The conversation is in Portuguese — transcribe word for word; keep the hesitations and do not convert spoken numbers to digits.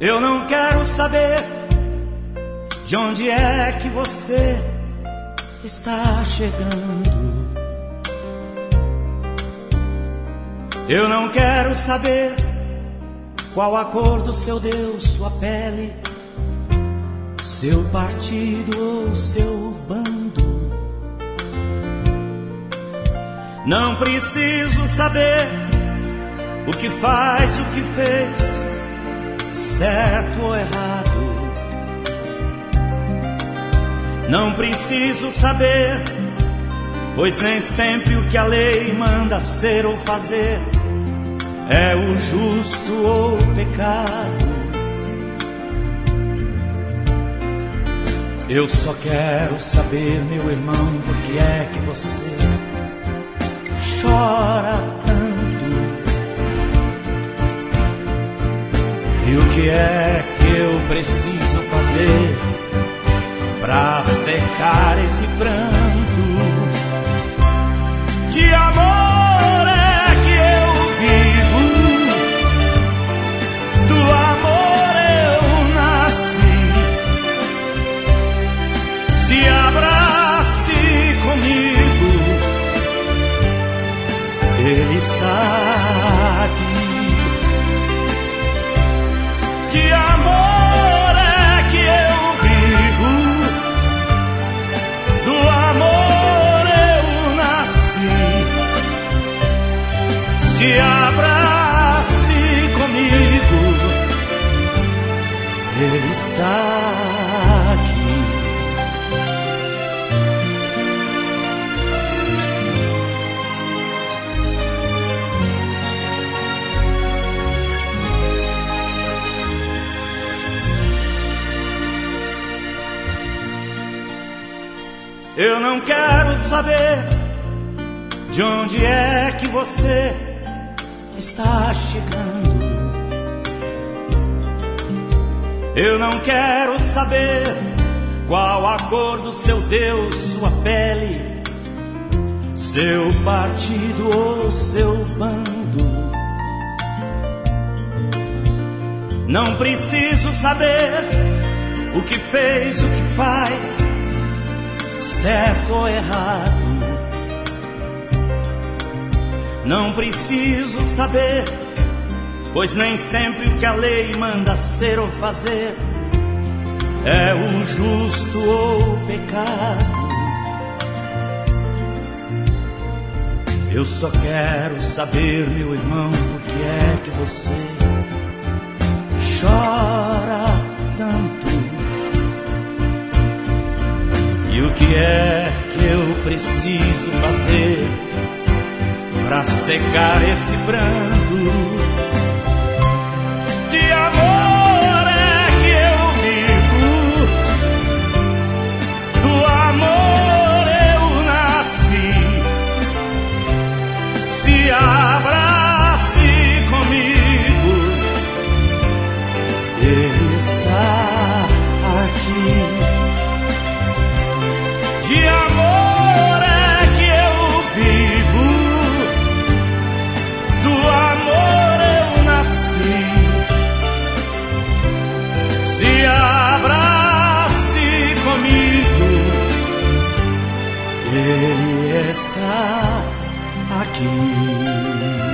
Eu não quero saber de onde é que você está chegando. Eu não quero saber qual a cor do seu Deus, sua pele, seu partido ou seu bando. Não preciso saber o que faz, o que fez, certo ou errado. Não preciso saber, pois nem sempre o que a lei manda ser ou fazer é o justo ou o pecado. Eu só quero saber, meu irmão, por que é que você chora tanto? E o que é que eu preciso fazer pra secar esse pranto? De amor é que eu vivo, do amor eu nasci. Se abrace comigo, Ele está aqui. De amor é que eu vivo, do amor eu nasci. Se abrace comigo, Ele está aqui. Eu não quero saber de onde é que você está chegando. Eu não quero saber qual a cor do seu Deus, sua pele, seu partido ou seu bando. Não preciso saber o que fez, o que faz, certo ou errado. Não preciso saber, pois nem sempre o que a lei manda ser ou fazer é o justo ou o pecado. Eu só quero saber, meu irmão, por que é que você chora tanto? E o que é que eu preciso fazer pra secar esse pranto? De amor é que eu vivo, do amor eu nasci. Se abrace comigo, Ele está aqui. De amor é que eu vivo, do amor eu nasci. Se abrace comigo, Ele está aqui.